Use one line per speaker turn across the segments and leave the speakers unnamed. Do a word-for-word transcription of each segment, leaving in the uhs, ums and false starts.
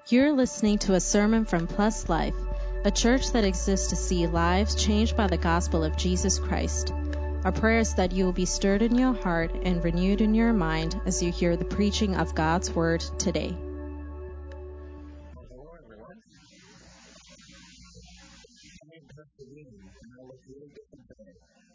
You're listening to a sermon from Plus Life, a church that exists to see lives changed by the gospel of Jesus Christ. Our prayer is that you will be stirred in your heart and renewed in your mind as you hear the preaching of God's word today.
Hello, everyone. I'm Pastor Lee, and I look really different today.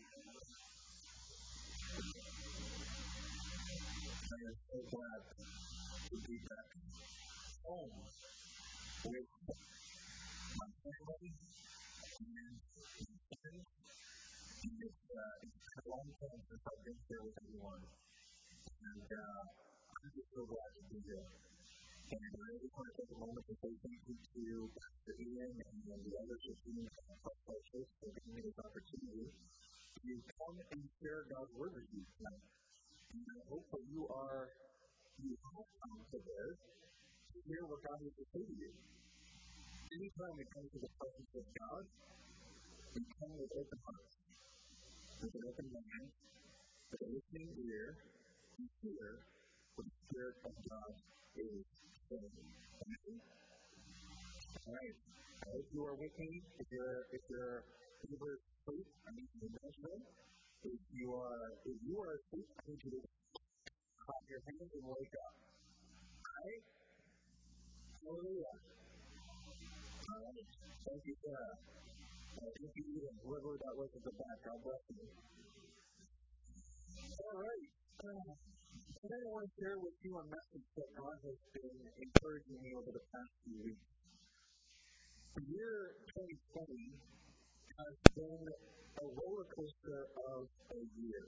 I am so glad to be back home with my family and my friends. And it's, uh, it's been a long time since I've been here with everyone. And uh, I'm just so glad to be here. And I just want to take a moment to say thank you to Pastor Ian and the others who team at Plus Life Church for giving me this opportunity to come and share God's word with you tonight. And I hope that you are, you have come today to hear what God has to say to you. Anytime we come to the presence of God, we come with open hearts, with an open mind, with a listening ear, and hear what the Spirit of God is saying. Amen? All right. I hope you are with me. If you're, if you're able to sleep, I need you to mention it. If you are, if you are asleep, I need you to clap your hands and wake up. All right? Hallelujah. All right. Thank you, Sarah. Uh, thank you, Eden, whoever that was at the back. God bless you. All right. Uh, today I want to share with you a message that God has been encouraging me over the past few weeks. The year twenty twenty has been a roller coaster of a year.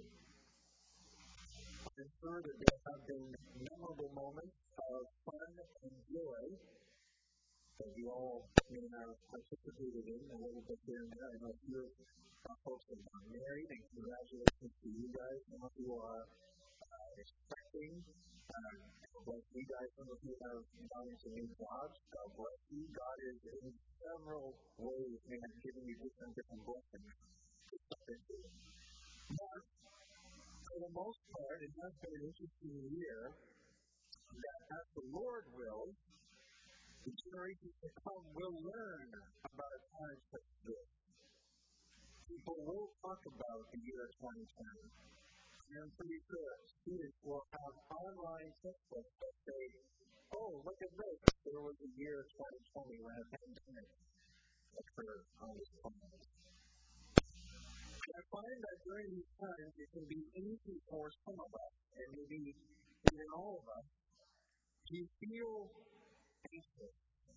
I'm sure that there have been memorable moments of fun and joy that you all may have participated in a little bit here and there. I know a few of folks have gotten married, and congratulations to you guys. Some of you are uh, expecting. Um, God bless you guys. Some of you have gone into new jobs. God bless you. God is in several ways and has given you different, different blessings to step into. But for the most part, it has been an interesting year that, as the Lord wills, the generations to come will learn about a time such as this. People will talk about the year twenty twenty. And I'm pretty sure students will have online textbooks that say, oh, look at this. There was a year twenty twenty when a pandemic occurred on this planet. And I find that during these times, it can be easy for some of us, and maybe even all of us, to feel anxious.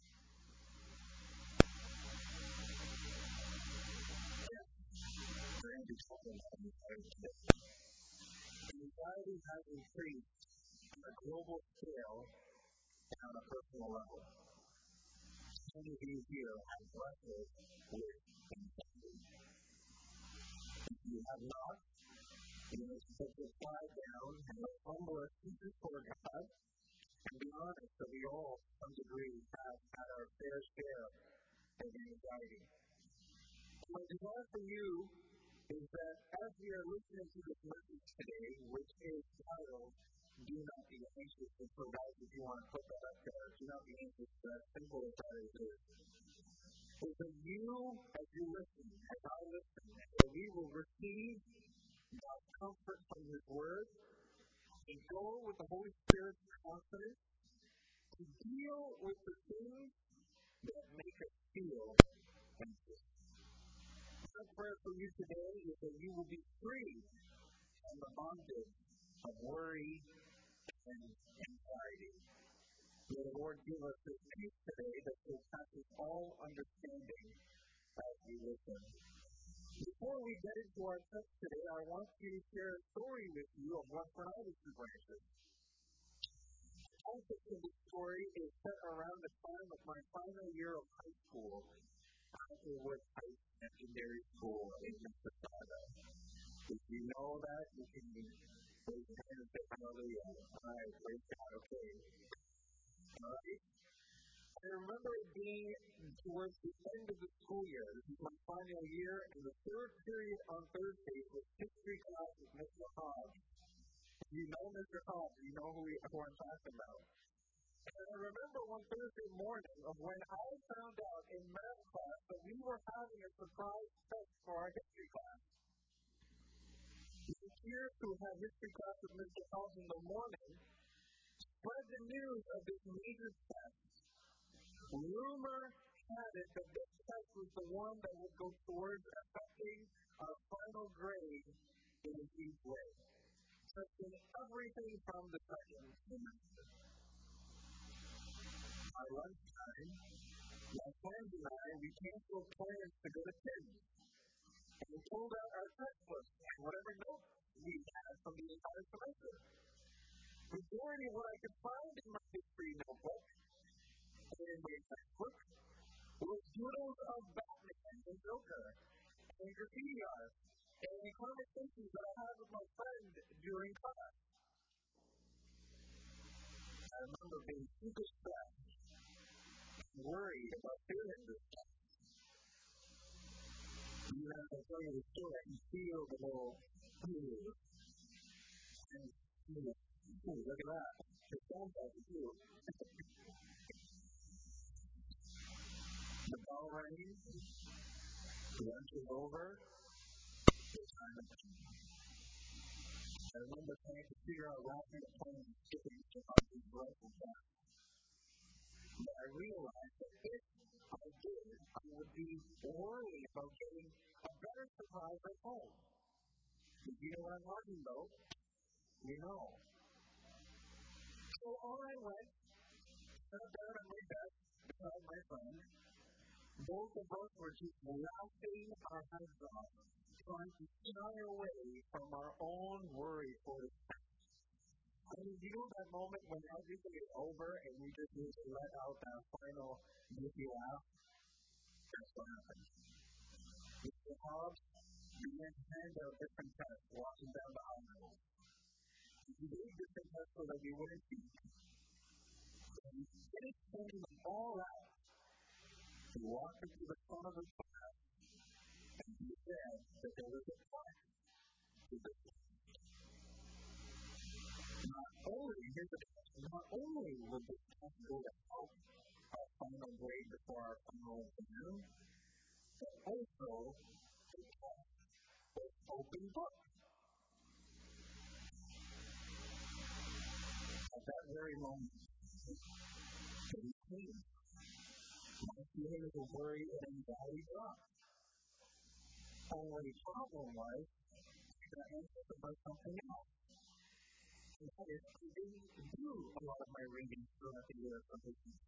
Anxiety has increased on a global scale and on a personal level. Some of you here have wrestled with anxiety. If you have not, you must put your pride down and let humble us before God and be honest that we all, to some degree, have had our fair share of anxiety. My desire for you is that as we are listening to this message today, which is titled, Do Not Be Anxious, and so guys, if you want to put that up there, do not be anxious, as simple as that is, is that you, as you listen, as I listen, that we will receive God's comfort from His Word, and go with the Holy Spirit's confidence to deal with the things that make us feel anxious. My prayer for you today is that you will be free from the bondage of worry and anxiety. May the Lord give us this peace today that surpasses all understanding as we listen. Before we get into our text today, I want you to share a story with you of what when I was in branches. The context of this story is set around the time of my final year of high school. Hazelwood Heights Secondary School in Mississauga. If you know that, you can raise your hand and say hallelujah. Alright, praise God, okay. Alright. I remember it being towards the end of the school year. This is my final year, and the third period on Thursdays was history class with Mister Hobbs. If you know Mister Hobbs, you know who, we, who I'm talking about. And I remember remember one Thursday morning of when I found out in math class that we were having a surprise test for our history class. The peers who had history class with Mister House in the morning spread the news of this major test. Rumor had it that this test was the one that would go towards affecting our final grade in a deep way, touching everything from the second semester. By lunchtime, my friends and I, we canceled plans to go to Tim's, and we pulled out our textbooks and whatever notes we had from the entire semester. The majority of what I could find in my history notebook and in my textbook was doodles of Batman and Joker and graffiti art and the conversations that I had with my friend during class. I remember being super stressed and worried about failing this test. You know, I tell you the story, you feel the whole ooh, and ooh, ooh, look at that. It sounds like it too. The bell rang, lunch is over, it's time to eat. I remember trying to figure out laughing at playing and skipping to find these rifles back. But I realized that if I did, I would be worried about getting a better surprise at home. You know what I'm talking about? You know. So on I went, sat down on my desk beside my friend. Both of us were just laughing our heads off, trying to shy away from our own worry for the test. I mean, you know that moment when everything is over and you just need to let out that final goofy laugh? That's what happened. Mister Hobbs began to hand out different tests walking down the aisle. He gave different tests so that we wouldn't speak. And he finished handing them all out. He walked into the front of his class and he said that there was a test to the test. Not only did the test, not only was the test go to help our final grade before our final exam, but also the test was open book. At that very moment, it came. My feeling of worry and anxiety dropped. Only problem was that I ended up about something else. And that is, I didn't do a lot of my reading throughout the year of this year.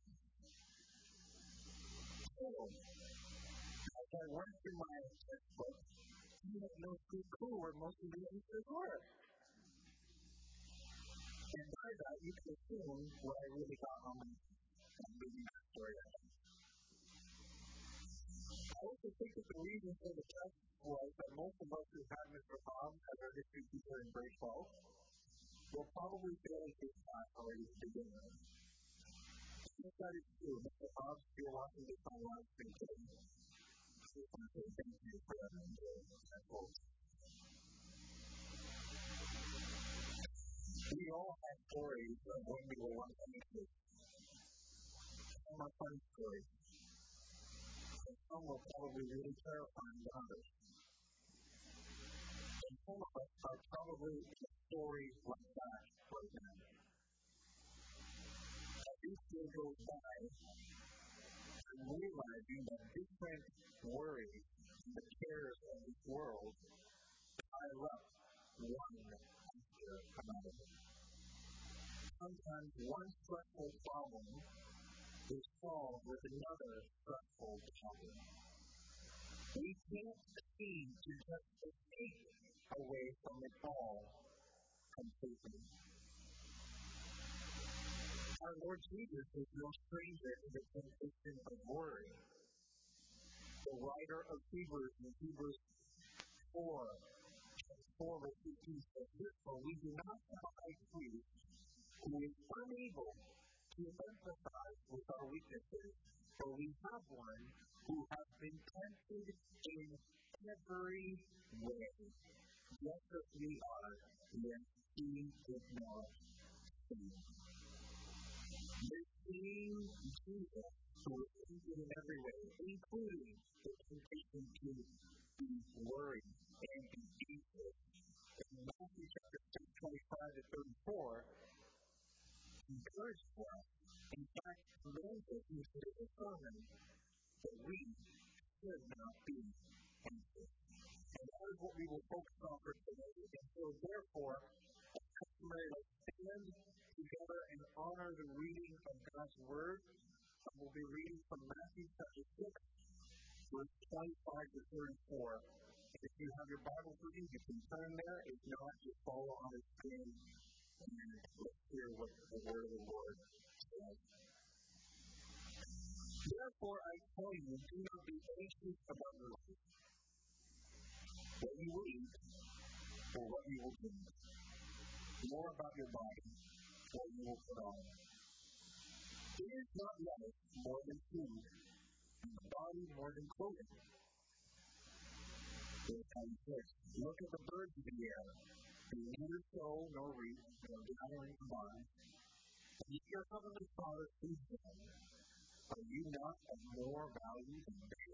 So, as I went through my textbook, I had no clue where most of the answers were. And by that, you can assume what I really got on my reading that story. I also think that the reason for the test was that most of us who had Mister Bob as our history teacher in grade twelve were probably failing his class already to begin with. I think that is true. Mister Bob, if you're watching this on live stream today, I just want to say thank you for that quote. We all have stories of when we were once anxious. Some are fun stories. And some were probably really terrifying to others. And some of us are probably in a story like that right now. As each day goes by, I'm realizing that different worries and the cares of this world pile up one after another. Sometimes one stressful problem is solved with another stressful problem. We can't seem to just escape away from it all completely. Our Lord Jesus is no stranger to the temptation of worry. The writer of Hebrews in Hebrews four, four verse fifteen says this, for we do not have a high priest who is unable to empathize with our weaknesses, for we have one who has been tempted in every way, just as we are, yet he did not sin. The same Jesus, who was tempted in every way, including the temptation to be worried and be anxious. In Matthew chapter six, twenty-five to thirty-four, encouraged us, in fact, commands us in today's sermon that we should not be anxious. And that is what we will focus on for today. And so, therefore, as customary, let's stand together and honor the reading of God's Word. And we'll be reading from Matthew chapter six, verse twenty-five to thirty-four. And if you have your Bible with you, you can turn there. If not, just follow on the screen. And let's hear what the Word of the Lord says. Therefore, I tell you, do not be anxious about your life, what you will eat, or what you will drink, nor about your body, what you will put on. It is not life more than food, and the body more than clothing. Look at the birds of the air. They neither sow nor reap nor gather into barns, and yet your heavenly Father feeds them. Are you not of more value than they?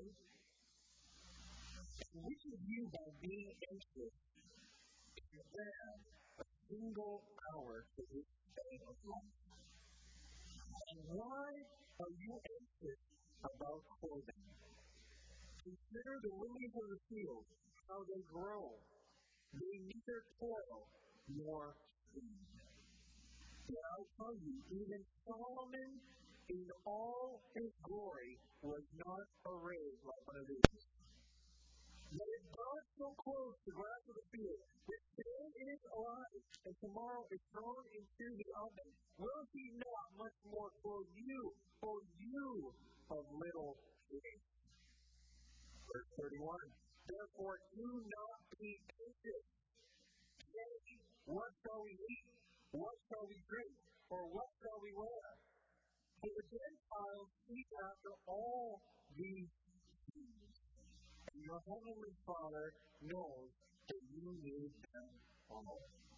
And which of you, by being anxious, can add a single hour to this day of life? And why are you anxious about clothing? Consider the lilies of the field, how they grow. They neither toil nor spin. Yet I tell you, even Solomon in all his glory was not arrayed like one of these. But if God so clothes the grass of the field, which today is alive, and tomorrow is thrown into the oven, will he not much more clothe you, for you of little faith? Verse thirty-one. Therefore, do not be anxious, saying, what shall we eat? What shall we drink? Or what shall we wear? For the Gentiles seek after all these things, and your heavenly Father knows that you need them all.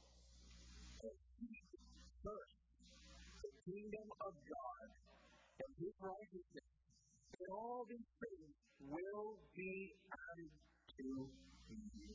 First, the kingdom of God and His righteousness, and all these things will be added to you.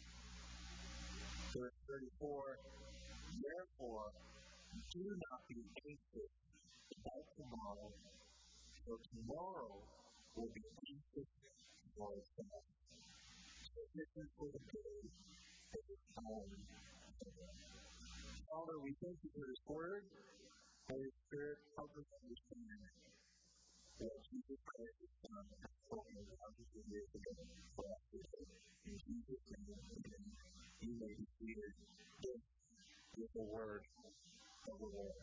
Verse thirty-four. Therefore, do not be anxious about tomorrow, for tomorrow will be anxious for itself. Sufficient for the day is its own. Father, we thank you for this word. Holy Spirit, help us understand what Jesus Christ has done and spoken thousands of years ago for us today. In Jesus' name, amen. You may be seated with the word of the Lord.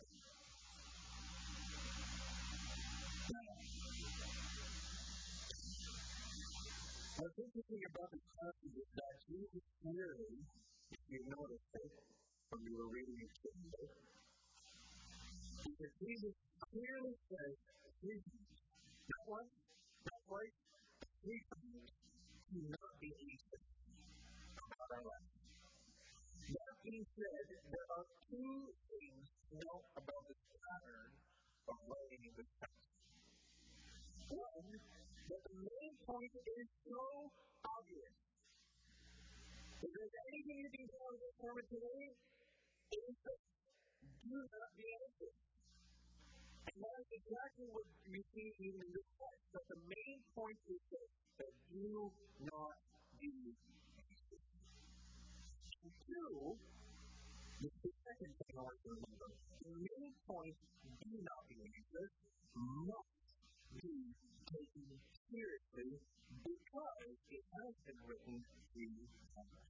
What's interesting about this passage is that Jesus clearly, if you noticed it when you were reading it today, because Jesus clearly says three things. Not one, not twice, three things. Do not be anxious about our life. That being said, there are two things to note about the pattern of writing in this text. One, that the main point is so obvious. If there's anything you can tell in this sermon today, it is that do not be anxious. And that is exactly what we see even in this text. That the main point is that, that do not be anxious. And two, this is the second thing I want to remember. The main point, do not be anxious, must be taken seriously because it has been written in Scripture.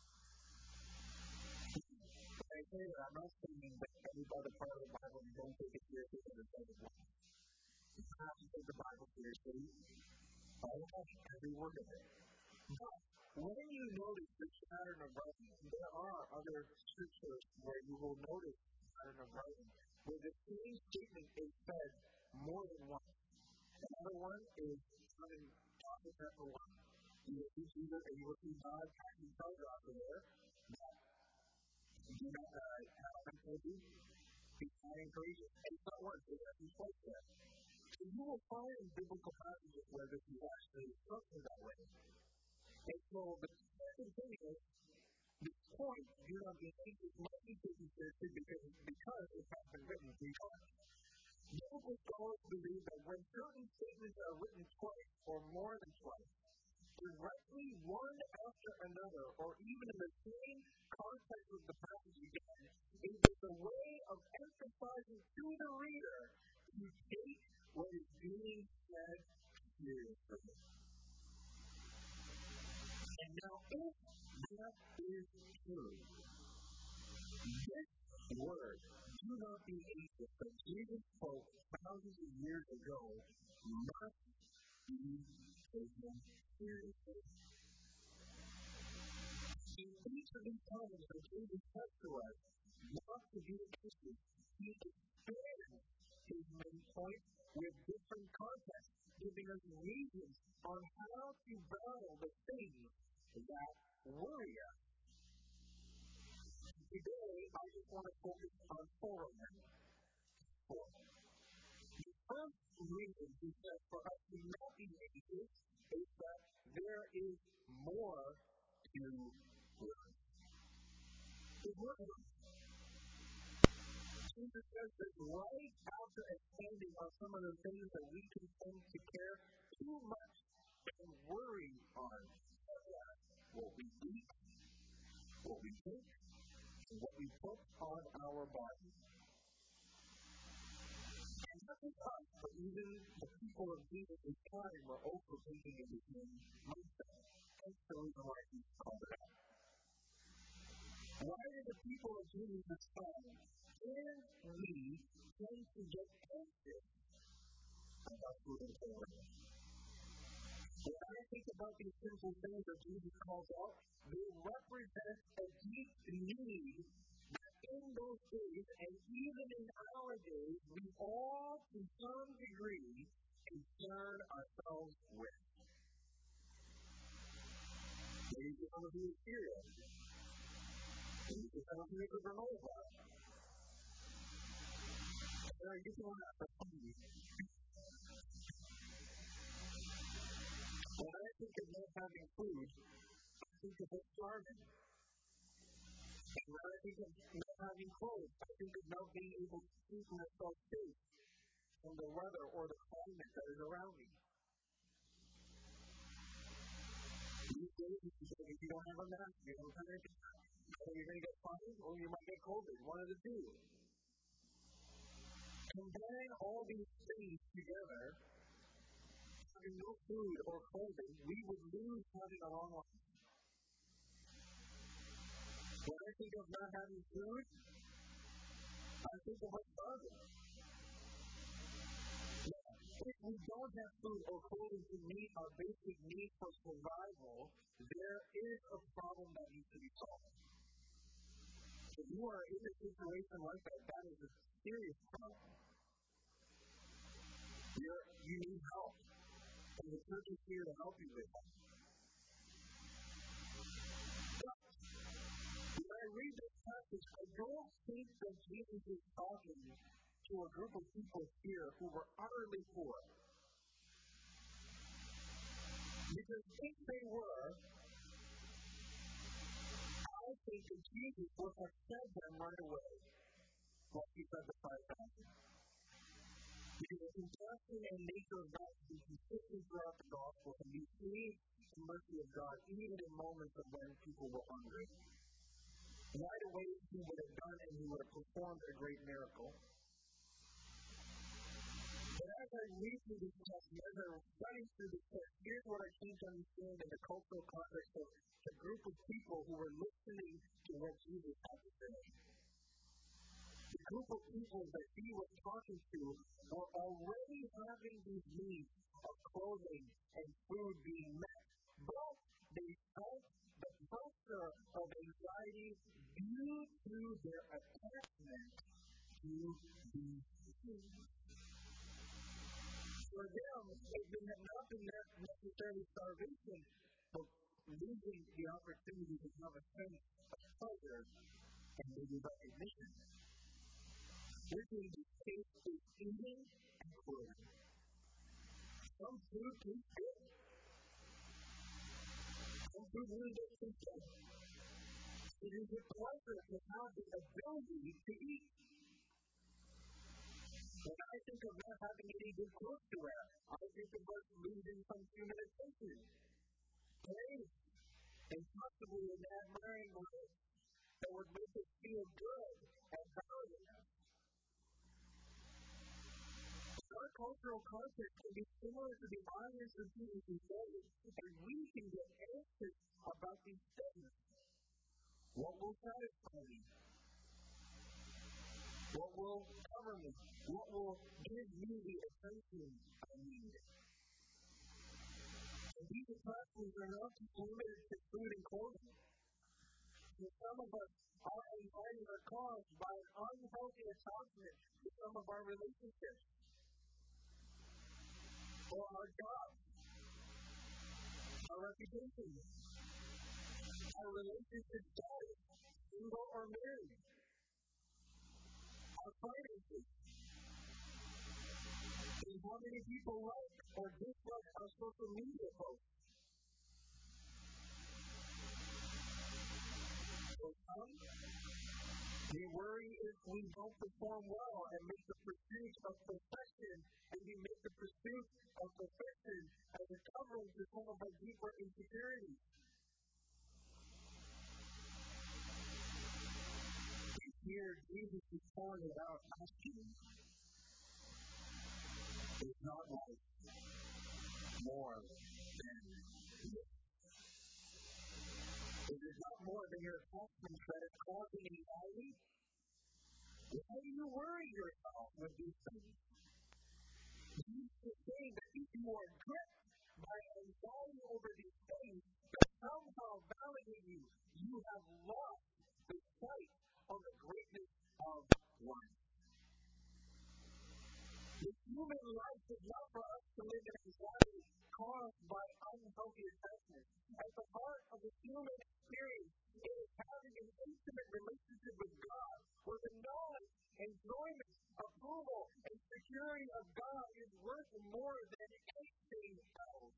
When I say that, I'm not saying that any other part of the Bible you don't take it seriously because it says it wrong. You have to take the Bible seriously, all of it, every word of it. But when you notice this pattern of writing, there are other scriptures where you will notice this pattern of writing, where the same statement is said more than once. Another one is found in John chapter one. You will see Jesus and you will see God passing telegraph there that do not uh, have I told you? Be kind and courageous. And it's not once, it's actually twice there. you will find in biblical passages where this is actually structured that way. And so the second thing is, this point, do not be anxious, must be taken seriously because, because it has been written three times. Biblical scholars believe that when certain statements are written twice or more than twice, directly one after another, or even in the same context of the passage again, it is a way of emphasizing to the reader to take what is being said seriously. And now, if that is true, this word, do not be anxious, that Jesus spoke thousands of years ago, must be taken seriously. In each of these times that Jesus said to us, not to be anxious, he expands his main point with different contexts, giving us reasons on how to battle the things that worry us. Today, I just want to focus on four of them. Four. The first reason he says for us to not be anxious is that there is more to learn. There's more to learn. Jesus says that right after expanding on some of the things that we can tend to care too much and worry on, such as what we eat, what we think, and what we put on our bodies. And not just us, but even the people of Jesus' time were also thinking of the same mindset. That's the reason why he called it out. Why did the people of Jesus' time and we tend to get anxious about food and water? When I think about these simple things that Jesus calls out, they represent a deep need that in those days, and even in our days, we all, to some degree, concern ourselves with. Maybe some of you are serious. Maybe some of you are granola bar. And you don't have to hungry. When I think of not having food, I think of starving. And when I think of not having clothes, I think of not being able to keep myself safe from the weather or the climate that is around me. These days, if you don't have a mask, you don't have anything. Either you're going to get fined or you might get COVID. One of the two. Combine all these things together, having no food or clothing, we would lose having a long life. When I think of not having food, I think of what's starving. Now, if we don't have food or clothing to meet our basic need for survival, there is a problem that needs to be solved. If you are in a situation like that, that is a serious problem. You're, you need help. And the church is here to help you with that. But when I read this passage, I don't think that Jesus is talking to a group of people here who were utterly poor. Because if they were, I think that Jesus would have fed them right away, like he fed the five thousand. Because the compassion and nature of God is consistent throughout the gospel, and you see the mercy of God even in moments of when people were hungry. Right away, he would have done and he would have performed a great miracle. But as I read through this text, as I was studying through this text, here's what I came to understand in the cultural context of the group of people who were listening to what Jesus had to say. The group of people that he was talking to were already having these needs of clothing and food being met, but they felt the pressure of anxiety due to their attachment to these things. For them, it had not been necessarily starvation, but losing the opportunity to have a sense of pleasure and maybe recognition. This is the case of eating and clothing. Some food tastes good. Some food really does taste good. It is a pleasure to have the ability to eat. When I think of not having any good clothes to wear, I think of us losing some human attention, praise, and possibly an admiring life that would make us feel good and valued. Our cultural context can be similar to the audience of Jesus today, and we can get anxious about these things. What will satisfy me? What will cover me? What will give me the attention I need? And these attractions are not just limited to food and clothing. And some of us, our anxiety are caused by an unhealthy attachment to some of our relationships, or our jobs, our reputation, our relationship status, single or married, our finances, and how many people like or dislike our social media posts. For some, we worry if we don't perform well and make the pursuit of perfection, and we make the pursuit of perfection as a covering to some of our deeper insecurities. Here, Jesus is calling it out, asking, is not life more than this? It is not more than your attachments that is causing anxiety? Why do you worry yourself with these things? Jesus is saying that if you are gripped by anxiety over these things that somehow validate you, you have lost the sight of the greatness of life. The human life is not for us to live in anxiety caused by unhealthy attachments. At the heart of the human experience is having an intimate relationship with God, where the knowledge, enjoyment, approval, and security of God is worth more than anything else.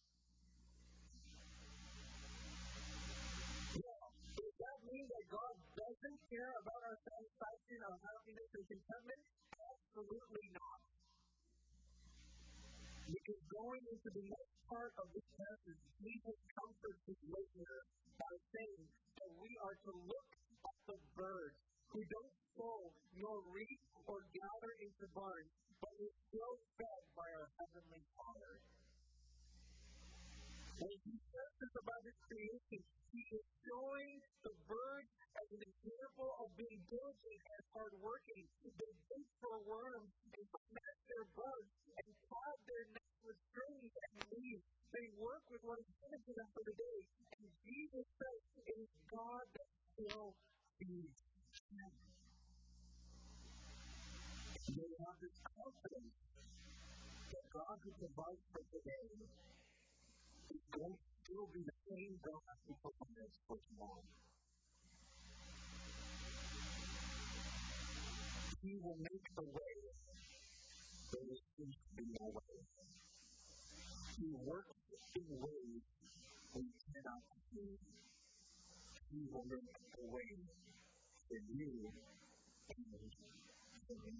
Now, does that mean that God doesn't care about our satisfaction, our happiness, and contentment? Absolutely not. Because going into the next part of this passage, Jesus comforts his listener by saying that we are to look at the birds who don't sow nor reap or gather into barns, but is still fed by our heavenly Father. When he says this about his creation, he is showing the birds as an example of being diligent and hardworking. They dig for worms and snatch their bugs and clog their nests with strings and leaves. They work with what is given to them for the day. And Jesus says it is God that still feeds them. They have this confidence that God who provides for today is going to still be the same God who provides for tomorrow. He will make a way where there seems to be no way. He works in ways we cannot see. He will make a way for you and for me.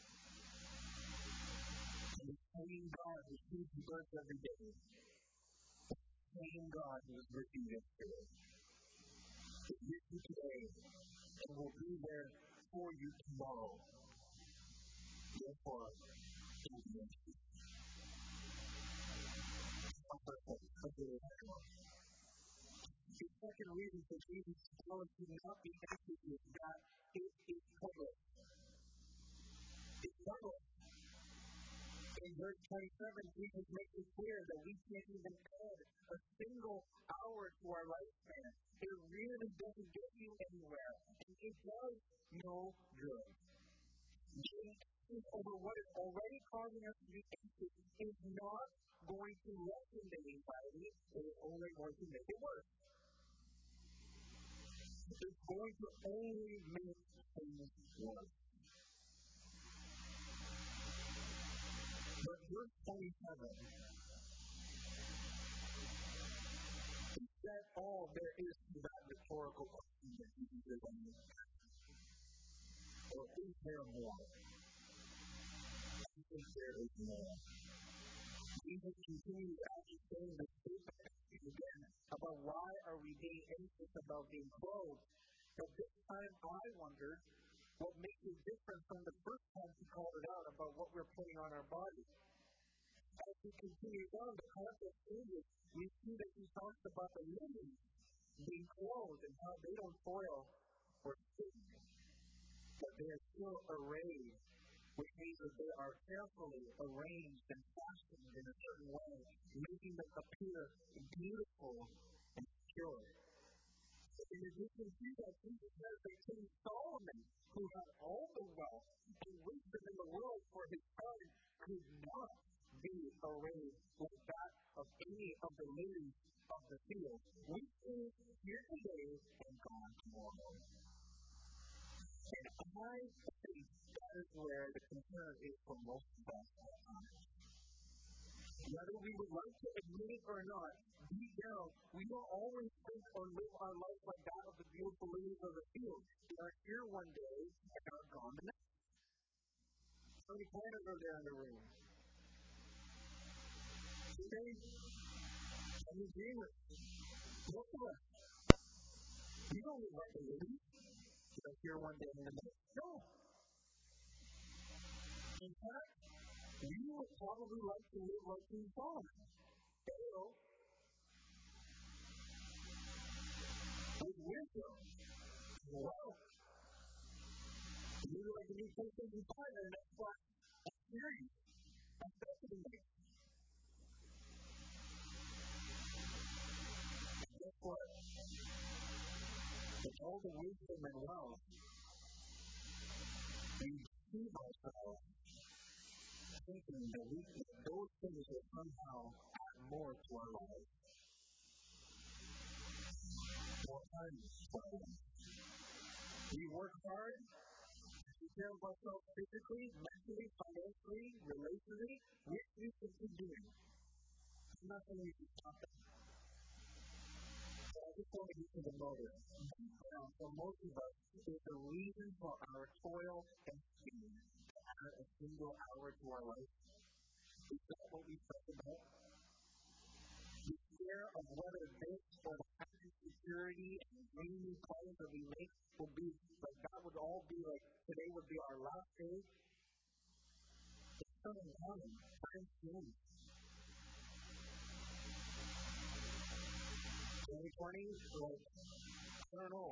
And the same God who sees the earth every day, the same God who is with you yesterday, is with you today, and will be there for you tomorrow. Therefore, don't be anxious. The second reason for Jesus to tell us to not be anxious is that it is public. It's public. In verse twenty-seven, Jesus makes it clear that we can't even add a single hour to our lifespan. It really doesn't get you anywhere, and it does no good. Being anxious over what is already causing us to be anxious is not going to lessen the anxiety, it is only going to make it worse. It's going to only make things worse. But verse twenty-seven, is that all there is to that rhetorical question that Jesus is on? Or is there more? I think there is more. Jesus continues after saying this statement again about why are we being anxious about being clothed. But this time I wondered what makes it different from the first time he called it out about what we're putting on our bodies. As he continues on, the context changes. We see that he talks about the lilies being clothed and how they don't toil or spin, but they are still arrayed, which means that they are carefully arranged and fashioned in a certain way, making them appear beautiful and pure. In addition to that, Jesus says that King Solomon, who had all the wealth and wisdom in the world for his time, could not be arrayed like that of any of the lilies of the field. We see here today and gone tomorrow. And I think that is where the concern is for most of us at times. Whether we would like to admit it or not, deep down, we don't always think or live our life like that of the beautiful lilies of the field. They are here one day and are gone the next. How many planners are there in the room? Today, how many dreamers? Most of us. We don't live like the lilies. They're here one day and the next. No. In fact, we would probably like to live like King Solomon. Pero, with wisdom and wealth, we would like to be taken to fire, and that's why I'm serious. I'm fascinated. And guess what? With all the wisdom and wealth, we deceive ourselves, thinking that we that those things will somehow add more to our lives. More time to our lives. We work hard to take care of ourselves physically, mentally, financially, relationally, which we should be doing. I'm not saying we should stop that. But I just want to get to the motive. Deep down, for most of us, is the reason for our toil and pain to add a single hour to our life. Is that what we talk about? The fear of whether this or the happy security and dreamy plans that we make will be like that would all be like today would be our last day. It's something coming. Time's soon. twenty twenty, like, I don't know.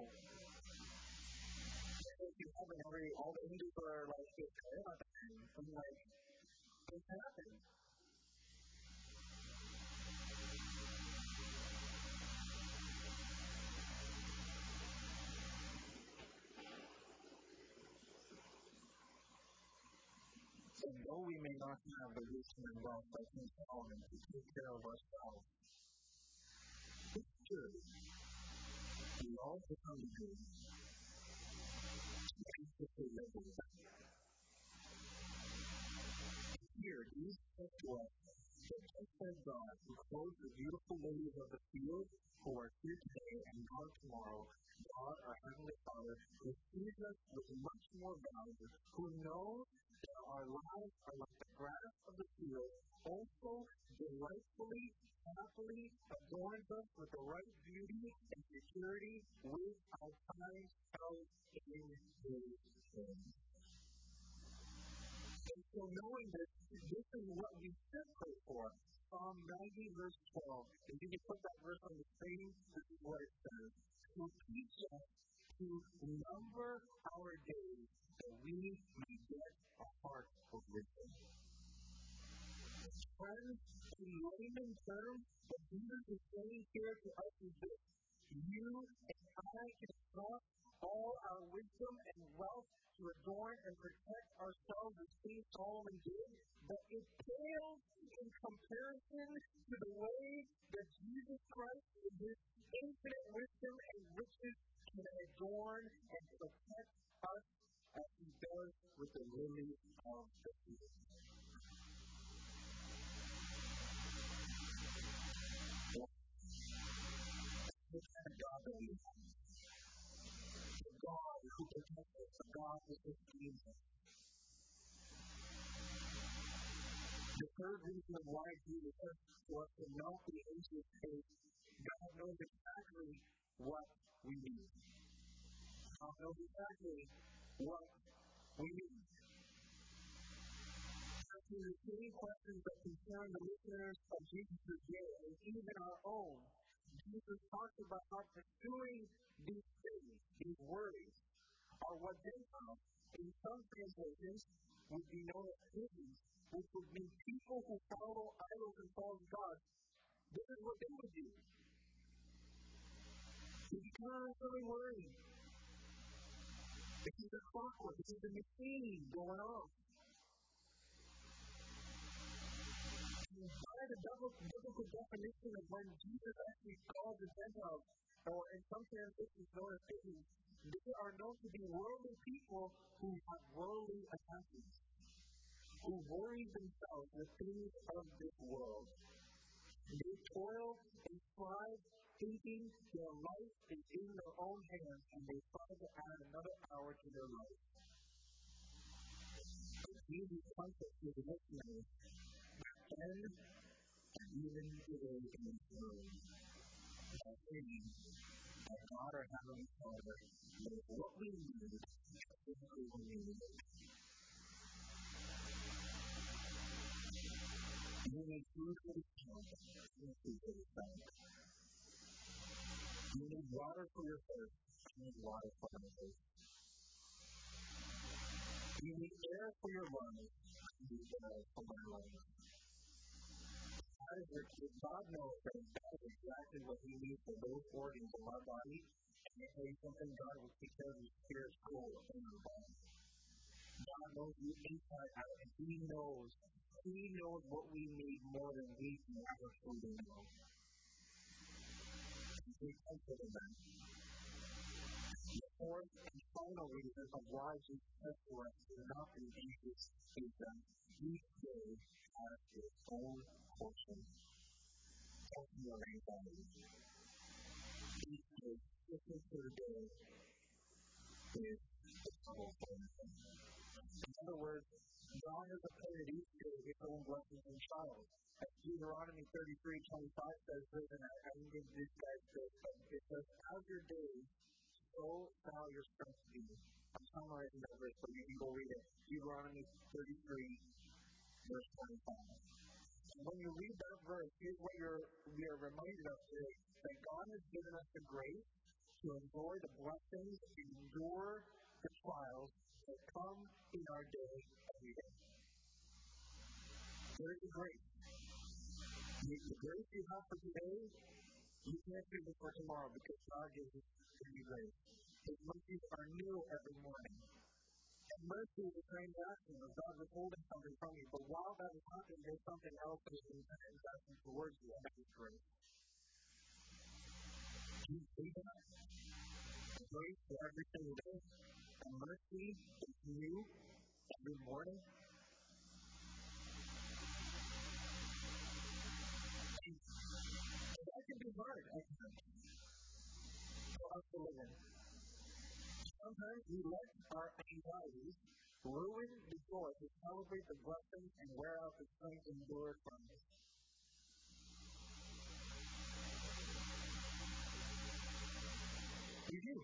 If you haven't already, all the Hindus are like, it's I'm like, things happen. And though we may not have the wisdom and wealth like King Solomon to take care of ourselves, it's true. We also come to do basically living. Here, Jesus said to us, that just as God, who clothes the beautiful lilies of the field, who are here today and gone tomorrow, God, our Heavenly Father, who sees us with much more value, who knows that our lives are like the grass of the field, also delightfully, happily adorns us with the right beauty and security with our time held in His hands. And so knowing this, this is what we should pray for. Psalm ninety, verse twelve. If you can put that verse on the screen, this is what it says. To teach us to number our days, that we may get a heart of wisdom. Friends, in layman terms, what Jesus is saying here to us is this. You and I can trust all our wisdom and wealth to adorn and protect ourselves as King Solomon did, but it pales in comparison to the way that Jesus Christ, with His infinite wisdom and riches, can adorn and protect us as He does with the lilies of the field. And so knowing this, this is what we should pray for. Psalm ninety, verse twelve. If you can put that verse on the screen, this is what it says. To teach us to number our days, that we may get a heart of wisdom. who protects us, a God who sustains us. The third reason why Jesus says to us to not be anxious is God knows exactly what we need. God knows exactly what we need. Asking the same questions that concern the listeners of Jesus' day and even our own, Jesus talks about how pursuing these things, these worries, are what Gentiles, in some translations, would be known as pagans, which would mean people who follow idols and false gods. This is what they would do. They be constantly worried. This is the clockwork. This is the machine going on. By the biblical definition of when Jesus actually called the Gentiles, or in some translations known as pagans, they are known to be worldly people who have worldly attachments, who worry themselves with things of this world. They toil and strive, thinking their life is in their own hands, and they try to add another hour to their life. Jesus points us to the missionary, then and even today in this world, by saying that God, our Heavenly Father, knows what we need and who we need. You need food for the stomach, you need food for the stomach. You need water for your thirst, you need water for your thirst. You need air for your lungs, you need air for your lungs. God knows that that is exactly what we need for those organs of our body, and if there is something God will take care of your spirit, soul, and your body. God knows you inside out, and He knows, He knows what we need more than we can ever truly know. And we comfort in that. The fourth and final reason of why Jesus says to us to not be anxious is that each day has its own portion of your anxiety. Each day, different to the day, is a trouble for anything. In other words, God has appointed each day its own blessings and trials. As Deuteronomy thirty-three twenty-five says this, and I haven't given these guys this, but it says, as your days, so shall your strength be. I'm summarizing that verse, so you can go read it. Deuteronomy thirty-three, verse twenty-five. And when you read that verse, here's what you're, we are reminded of today, that God has given us the grace to enjoy the blessings, endure the trials that come in our day every day. There is a grace. The grace you have for today, you can't do it for tomorrow because God gives you the grace. His mercies are new every morning. And mercy is a transaction of God withholding something from you. But while that is happening, there's something else that is investing towards you, and that is grace. Do you see that? Grace for every single day. And mercy is new every morning. And that can be hard, I think, for us to live in. Sometimes we let our anxieties ruin the joy to celebrate the blessings and wear out the strength endured from it. You do.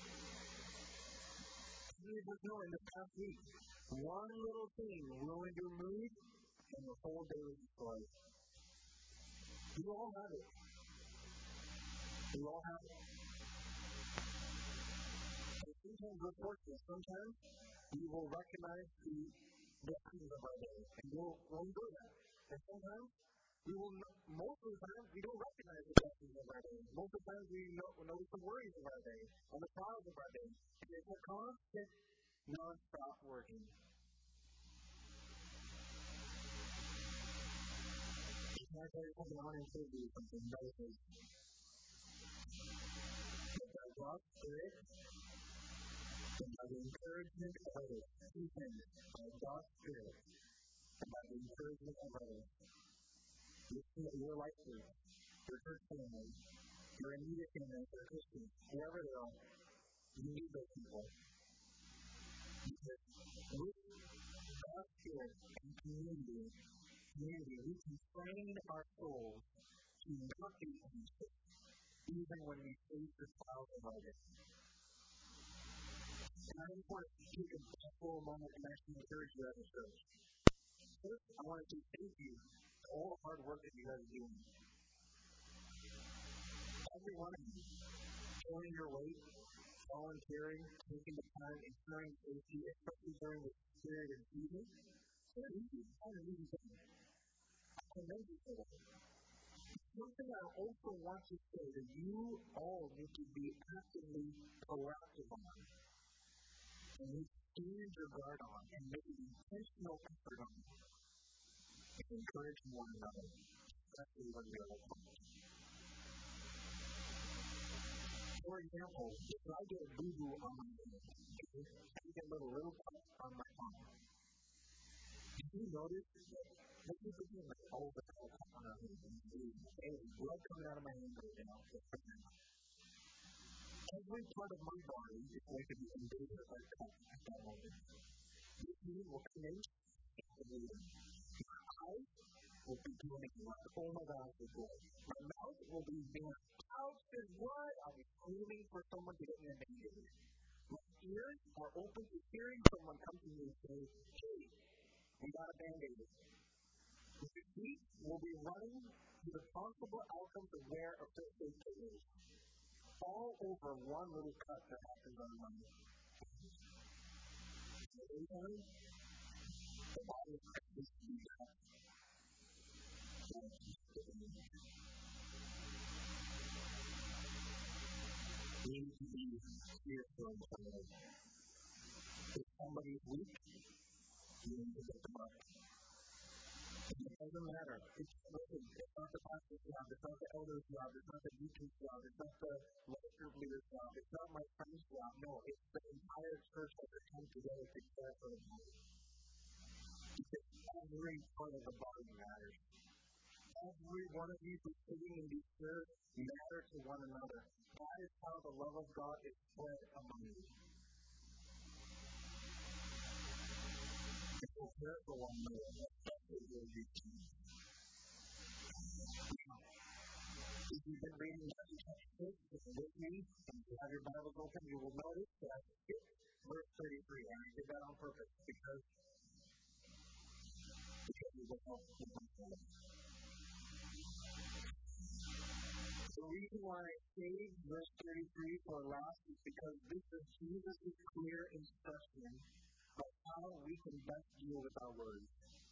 Many of us know in the past week, one little thing ruined your mood and the whole day was destroyed. You all have it. You all have it. And sometimes we're fortunate. Sometimes we will recognize the blessings of our day, and we'll, we'll enjoy that. And sometimes we will, most of the time, we don't recognize the blessings of our day. Most of the time, we know, we notice the worries of our day, and the trials of our day. And it's a constant, non-stop working. Can I tell you something? I want to encourage you something very good. That by God's Spirit, and by the encouragement of others, two things, by God's Spirit, and by the encouragement of others, your life group, your church family, your immediate family, your Christians, whoever they are, you need those people. Because with God's Spirit and community, community, we can train our souls to not be anxious, even when we face the trials of life. And I just want to take a full moment and actually encourage you as a church. First, I want to say thank you for all the hard work that you guys are doing. Every one of you, pulling your weight, volunteering, taking the time, ensuring safety, especially during this period of season. It's not easy. It's not an easy thing. I commend you for that. Something I also want to say that you all need to be actively proactive on, and you stand your guard on, and make an intentional effort on, and encouraging one another, especially when we are alone. For example, if I get a boo-boo on my hand, I get a little little cut on my arm. Did you notice that this is the thing like all the time on our hands and there's blood coming out of my hand right now? Every part of my body is going to be invaded by cut at that moment. This means will come in and bleed. My eyes will be doing what? Oh my God, this blood. My mouth will be doing ouch, there's blood. I'll be screaming for someone to get me a bandage. My ears are open to hearing someone come to me and say, hey, we got a band-aid. My feet will be running to the possible outcomes of where a first aid kit is. All over one little cut that happens on my hand. So every time, the body is actually to be cut. We need to be here for each other. If somebody is weak, you need to get them up. It doesn't matter. It's, listen, it's not the pastor's job. It's not the elder's job. It's not the deacon's job. It's not the life group leader's job. It's not my friend's job. No, it's the entire church that has come together to care for the body. Because every part of the body matters. Every one of you who's sitting in these chairs matter to one another. That is how the love of God is spread among you. If we'll care for one another, that's what will be key. If you've been reading Matthew chapter six with me, and you have your Bibles open, you will notice that I skipped verse thirty-three, and I did that on purpose because because it will help with my family. The reason why I saved verse thirty-three for last is because this is Jesus' clear instruction of how we can best deal with our worries.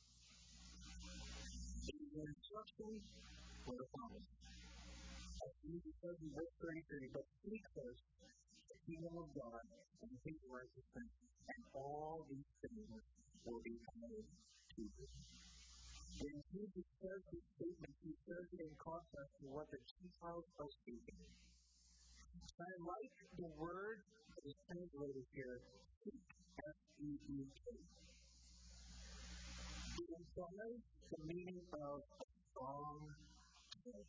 It is an instruction for the promise. As Jesus says in verse thirty-three, but seek first the kingdom of God and his righteousness, and all these things will be added to you. When Jesus says this statement, he says it in contrast to what the Gentiles are speaking. I like the word that is translated here, S E E K. It implies the meaning of a strong church.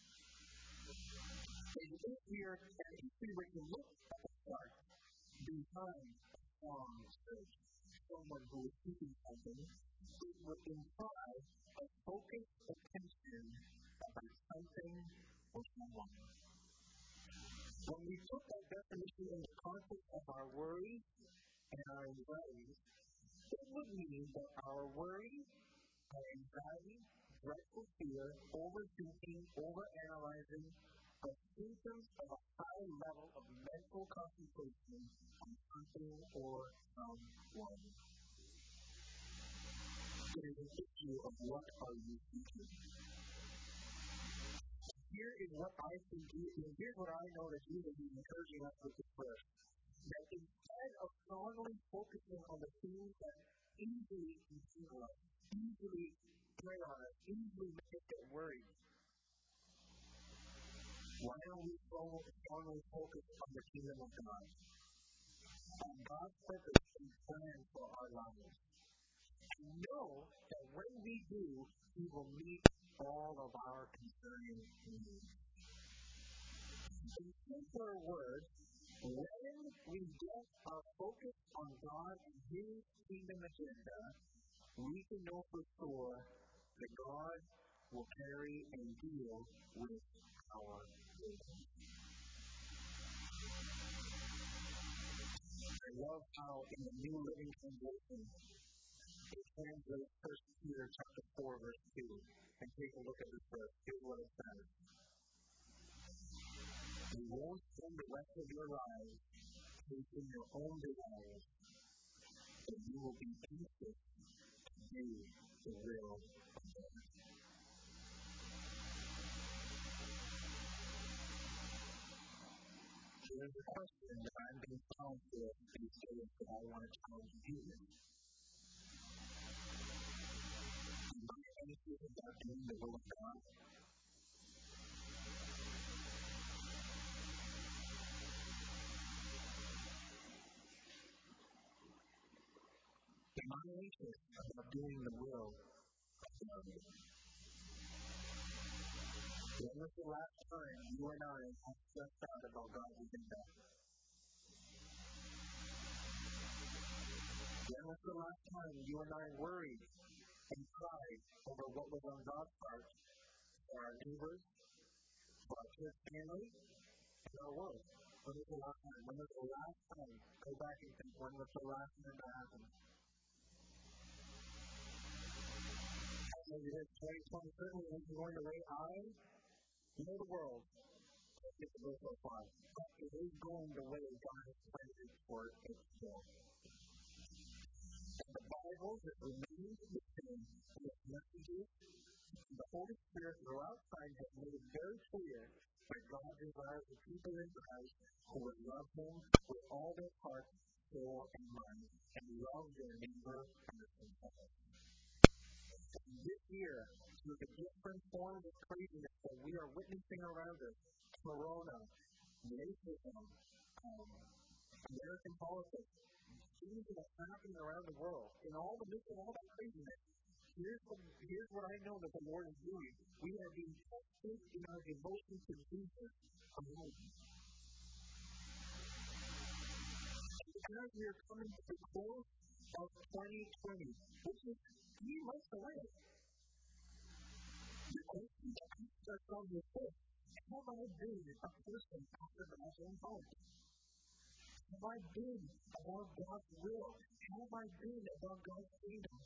And if we are, and if we were to look at the heart behind a strong church, someone who is seeking something, it would imply a focused attention about something or someone. When we put that definition in the context of our worry and our anxiety, it would mean that our worry, our anxiety, dreadful fear, overthinking, overanalyzing, are symptoms of a high level of mental concentration on something or someone. It is an issue of what are you thinking. Here is what I think, and here's what I know that Jesus is encouraging us with this prayer. That instead of strongly focusing on the things that easily consume us, easily prey on us, easily make us get worried, why don't we strongly focus on the kingdom of God? On God's purpose and plan for our lives. And know that when we do, He will meet all of our concerning needs. In simpler words, When we get our focus on God and His kingdom agenda, we can know for sure that God will carry and deal with our needs. I love how in the New Living Translation it translates First Peter chapter four, verse two. And take a look at this verse. Here's what it says. You won't spend the rest of your lives chasing your own desires, but you will be anxious to do the will of God. There's a question that I'm being challenged with these days that I want to challenge you with. Am I anxious about doing the will of God? Am I anxious about doing the will of God? When was the last time you and I have stressed out about God's agenda? When was the last time you and I worried and cried over what was on God's part for our neighbors, for our church family, and our world? When was the last time? When was the last time? Go back and think, when was the last time that happened? Maybe this twenty twenty certainly isn't going the way I know the world. It's a little so far. But it is going the way God has planned it for it to. And the Bible that remains the same with messages, the Holy Spirit throughout time has made it very clear that God desires the people in Christ who would love Him with all their heart, soul, and mind, and love their neighbor as themselves. This year, through the different forms of craziness that we are witnessing around us, corona, racism, um, American politics, things that are happening around the world, in all the midst of all that craziness, here's what, here's what I know that the Lord is doing. We are being tested in our devotion to Jesus alone. As we are coming to the close of twenty twenty, which is three months away, the question that asks ourselves is this: have I been a person after God's own heart? Have I been about God's will? Have I been about God's kingdom?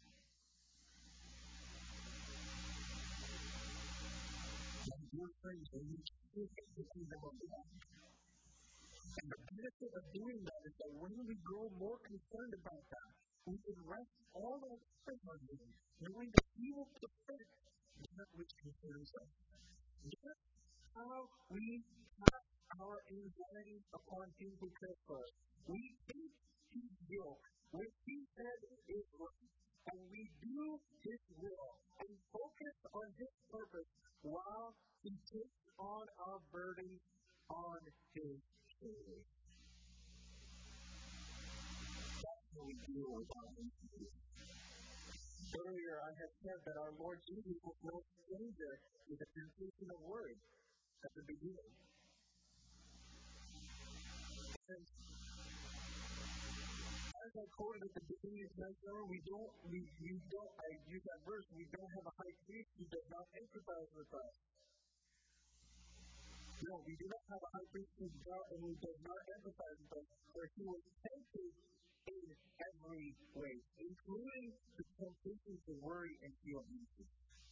My dear friends, when you speak of the kingdom of God, and the benefit of doing that is that when we grow more concerned about that, we can rest all our faith on Him, knowing that He will perfect that which concerns us. Just how we have our anxiety upon Him who cares for us. We take His will, which He said is right, and we do His will, and focus on His purpose while He takes on our burdens on His shoulders. That's how we deal with our anxiety. Earlier, I had said that our Lord Jesus was no stranger to the temptation of worry at the beginning. And as I quoted at the beginning of my sermon, we don't, we, we don't, I use that verse, we don't have a high priest who does not empathize with us. No, we do not have a high priest who does not empathize with us, for He was tempted in every way, including the temptation to worry and feel anxious.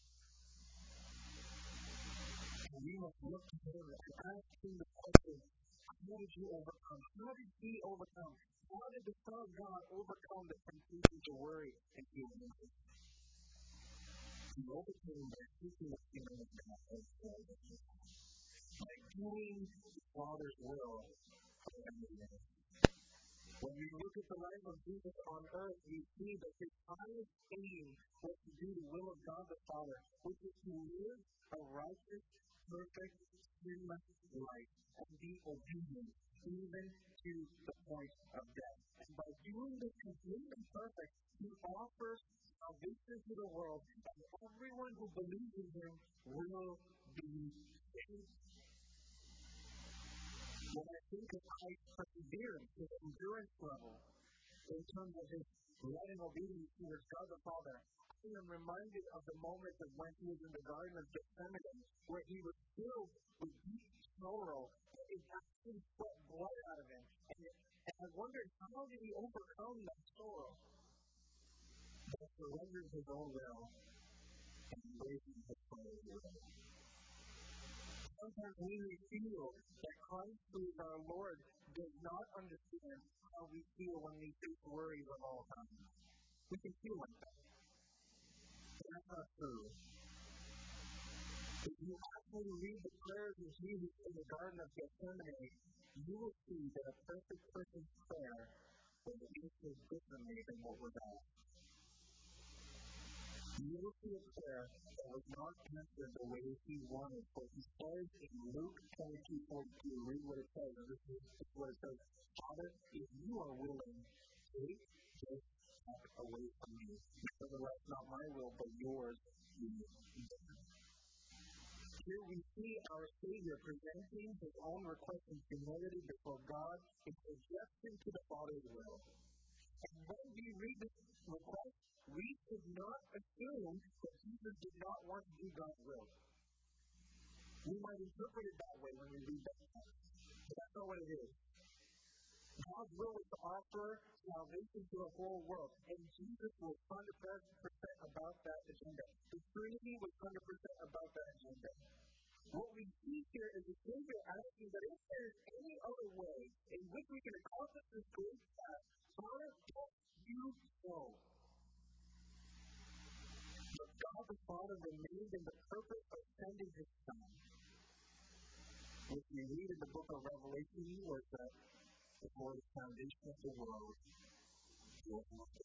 And we must look to Him and ask Him the question, how did you overcome? How did He overcome? How did the Son of God overcome the temptation to worry and feel anxious? He overcame by seeking the kingdom of God as well as by doing the Father's will for everyone. When we look at the life of Jesus on earth, we see that His highest aim was to do the will of God the Father, which is to live a righteous, perfect, sinless life and be obedient even to the point of death. And by doing this completely perfect, He offers salvation to the world, and everyone who believes in Him will be saved. When I think of Christ's perseverance, his endurance level, in terms of his loving obedience towards God the Father, I am reminded of the moment of when he was in the Garden of Gethsemane, where he was filled with deep sorrow, and it actually sweat blood out of him. And, it, and I wondered, how did he overcome that sorrow? By surrendering his own will and embracing his Father's will. Sometimes we may feel that Christ, who is our Lord, does not understand how we feel when we face worries of all times. We can feel like that. But that's not true. If you actually read the prayers of Jesus in the Garden of Gethsemane, you will see that a perfect person's prayer was answered differently than what was asked. You will see a prayer that was not answered the way he wanted. For he says in Luke twenty-two forty-two, read what it says, and this is what it says, Father, if you are willing, take this cup away from me. Nevertheless, not my will, but yours be done. Here we see our Savior presenting his own request in humility before God in subjection to the Father's will. And when we read this request, we should not assume that Jesus did not want to do God's will. We might interpret it that way when we read that text, but that's not what it is. God's will is to offer salvation to the whole world, and Jesus was one hundred percent about that agenda. The Trinity was one hundred percent about that agenda. What we see here is the Savior asking that if there is any other way in which we can accomplish this great task, Father, let you go. But God the Father remained in the purpose of sending his Son. What we read in the book of Revelation was that before the foundation of the world, God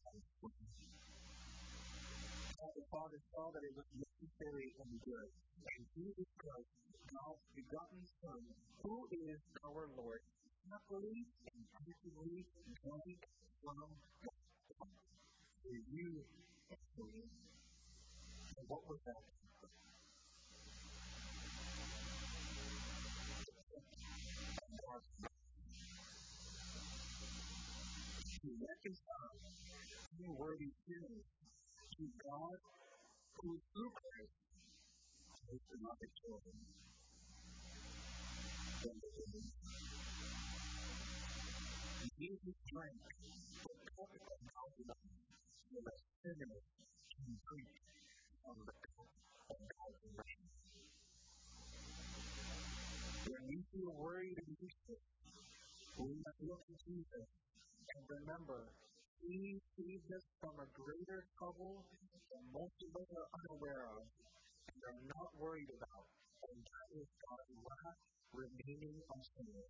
the Father saw that it was necessary and good. And Jesus Christ, God's begotten Son, who is our Lord, happily and actively drank from that cup for you and for me. And what was that? To reconcile unworthy sinners to God, who through Christ is the mother children. Jesus drank the cup of God's love so that sinners can drink from the cup of God's wrath. When we feel worried and anxious, we must look at Jesus and remember, he saves us from a greater trouble than most of us are unaware of and are not worried about, and that is God's wrath remaining on sinners.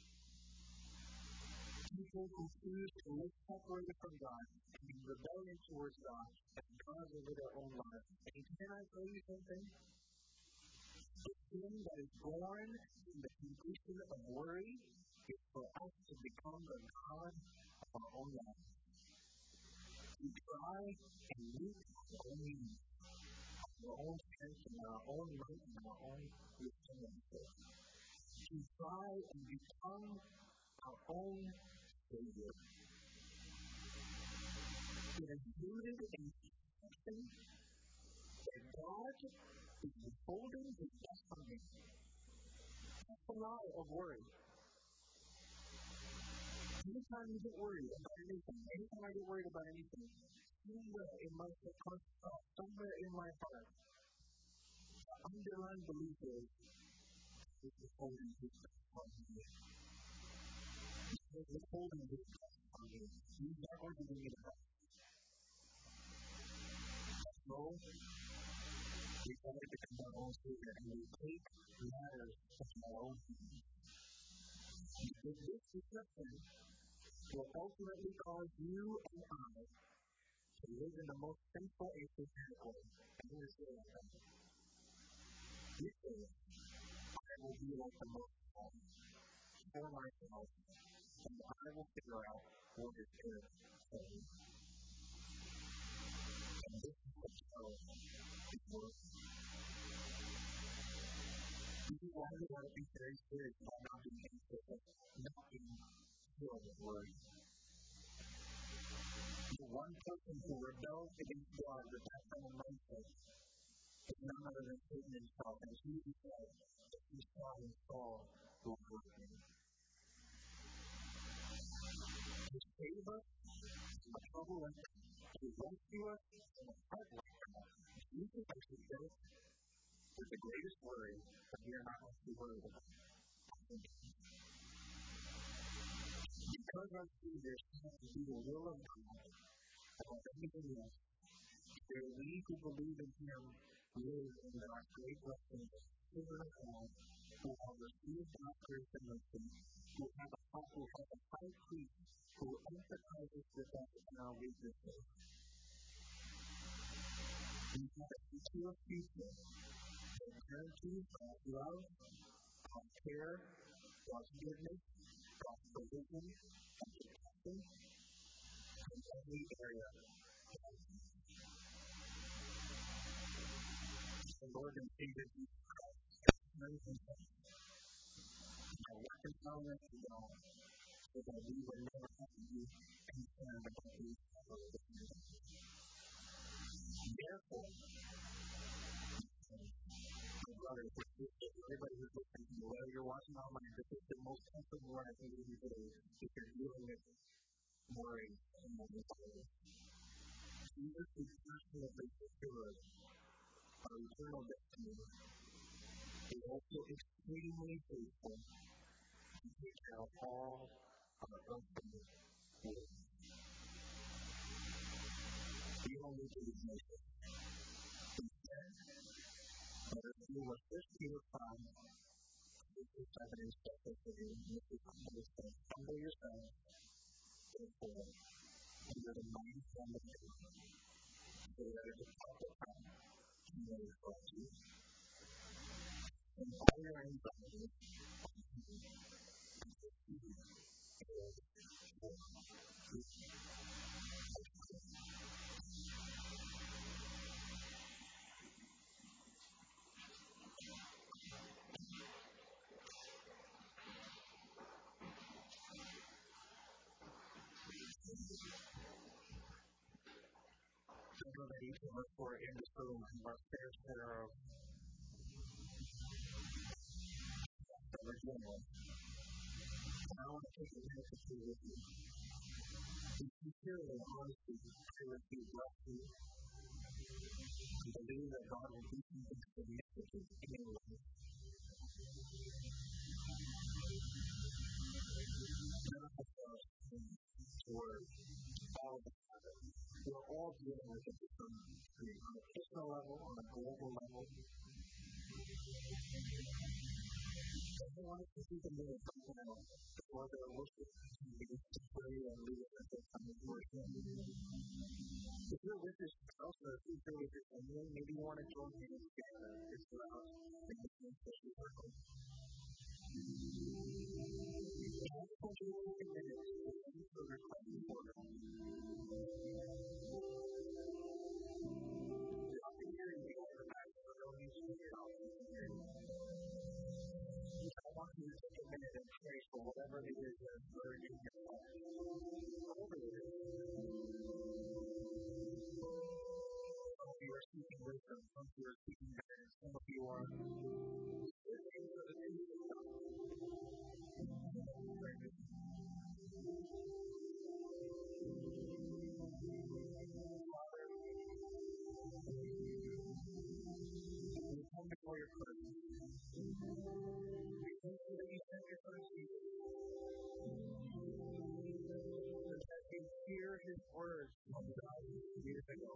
People who choose to live separated from God and in rebellion towards God and God over their own lives. And can I tell you something? The sin that is born in the condition of worry is for us to become the God of our own lives. We try and meet our own needs, our own strength, and our own might, and our own wisdom and faith. We try and become our own Savior. It is rooted in something that God is withholding his best from me. That's the lie of worry. Anytime you get worried about anything, anytime I get worried about anything, somewhere in my subconscious thought, somewhere in my heart, the underlying belief is He is withholding his best from me. He is withholding his best from me. He's not going to give me the best. So, we try to become our own Savior, and we take matters into our own hands. Because this deception will ultimately cause you and I to live in the most sinful and satanic way. And here's the other thing. You say, I will be like the most high for myself, and I will figure out what is good for me. And this is what shows is worse. You why we want to be very serious about not being anxious, not being filled with worry. The one person who rebels against God with that kind of mindset is none other than Satan himself, and he said that he saw and saw who was working. To save us from a trouble like that, to rescue us from a fight like that, Jesus actually said is the greatest worry that we are not going to be worried about. Because our Jesus has to do the will of God above everything else, where we who believe in Him live in our great blessings, children of God, who have received God's grace and mercy, who have a who have a high priest who empathizes with us in our weaknesses. We have a secure future that guarantees God's love, God's care, God's goodness, God's provision, and protection in every area. The Lord and Savior Jesus Christ has turned himself by reconciling us to God so that we would never have to be concerned about these troubles. Therefore, my brothers and sisters, everybody who's listening to me, whether you're watching online, this is the most comfortable one I can give you today if you're dealing with worry and anxiety. Jesus is passionately assured our eternal destiny is also extremely faithful to take care of all our earthly needs. We don't need to be measured. Instead, let us do what First Peter five, verses seven and chapter three, which is understand. Humble yourselves, therefore, under the mighty hand of God, so that at the proper time He may exalt you. And all your anxiety on Him, because He cares for you. I know that each of us who are in this room have our fair share of general. And I want to take a minute to say with you. In sincerely and honestly, I repeat, bless you. I believe that God will do something significant in your life. None of us are or all of us. We're all dealing with it on a personal level, on a global level. I want to take a minute right now before the worship team begins to pray and lead us at this time of worship. If you're with your spouse or if you're with your family, maybe you want to join me in together as well in this special circle. I just want you to take a minute to listen to the request before us. I can hear you all the time, so don't need to hear it all. I want you to take a minute and pray for whatever it is that you're in your life. Whatever it is. Some of you are seeking wisdom, some of you are seeking guidance, some of you are searching for the things of God. Father, we come before your presence. We thank you that you sent your Son Jesus, so that we hear his words from God years ago.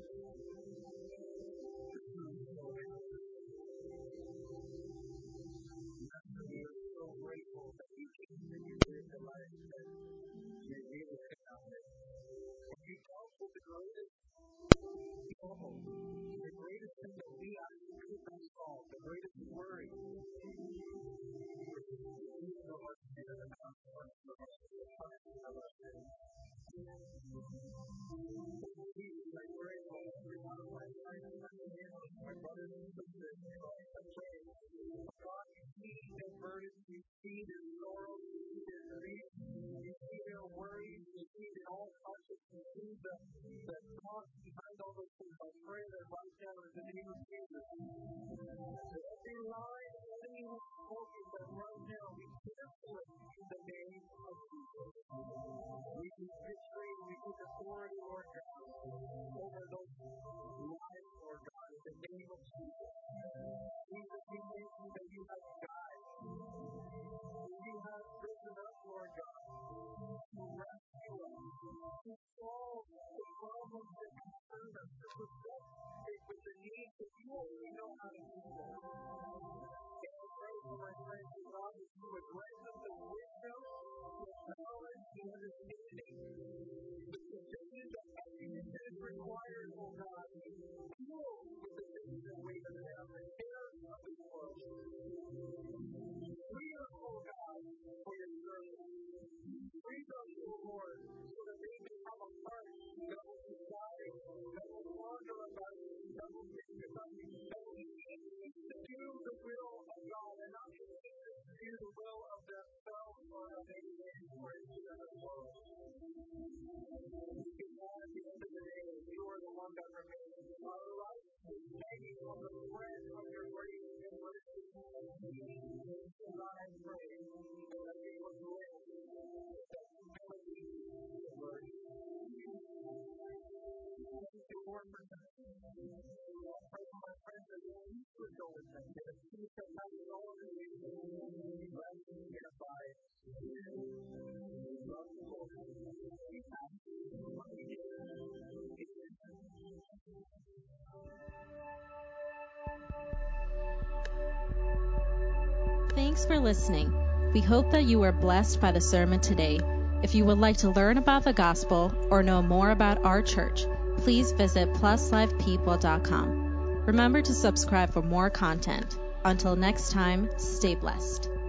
We are so grateful that you came and you lived a life that you really could not live. And you dealt with the greatest trouble, the greatest thing that we actually could not solve, the greatest worry. You know our sin and the consequence of our sin. Jesus, I pray, Lord, for my life, my brothers and God, you see their burdens, you see their sorrow, you see their grief, you see their worries, you see it all conscious, you see the, the thoughts behind all those things. I pray that right now in the name of Jesus, every lie, every spoken, that right now we cancel it in the name of Jesus. We give victory, we give authority, Lord God, over those lives, Lord God, in the name of Jesus. Jesus, we thank you that you have died. You have risen up, Lord God, to rescue us, to solve the problems that concern us, to protect us with the needs that you only know how to do them. And I pray for my friends, God, that you would grant them the wisdom, the knowledge, the understanding, the position that everything that is required, oh God, to deal with the things that wait us down, the cares of this world. Free us, oh God, for your service. Free us, oh Lord, so that they may have a heart that will desire, that will wander about you, that will think about you, that will seek to do the will of God and not to seek to do the will of themselves or of any man or any other world. Because God, at the end of the day, you are the one that remains. Our life is hanging on the thread of your grace and mercy. So God, I pray that we would live with that humility and mercy. Thank you, Lord, for that. I pray for my friends that you would go with them. That you can have it all in you. Bless and unify. Love the Lord. We have to.
Thanks for listening. We hope that you were blessed by the sermon today. If you would like to learn about the gospel or know more about our church, please visit plus life people dot com. Remember to subscribe for more content. Until next time, stay blessed.